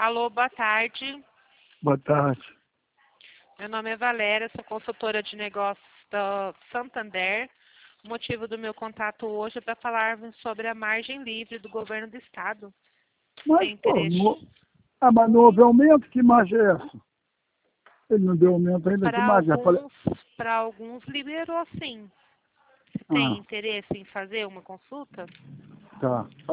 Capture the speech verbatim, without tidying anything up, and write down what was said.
Alô, boa tarde. Boa tarde. Meu nome é Valéria, sou consultora de negócios da Santander. O motivo do meu contato hoje é para falarmos sobre a margem livre do governo do estado. Mas, Tem pô, interesse? não, ah, mas não houve aumento? Que margem é essa? Ele não deu aumento ainda, que Para margem? Eu falei, alguns, para alguns liberou sim. Você ah, tem interesse em fazer uma consulta? tá.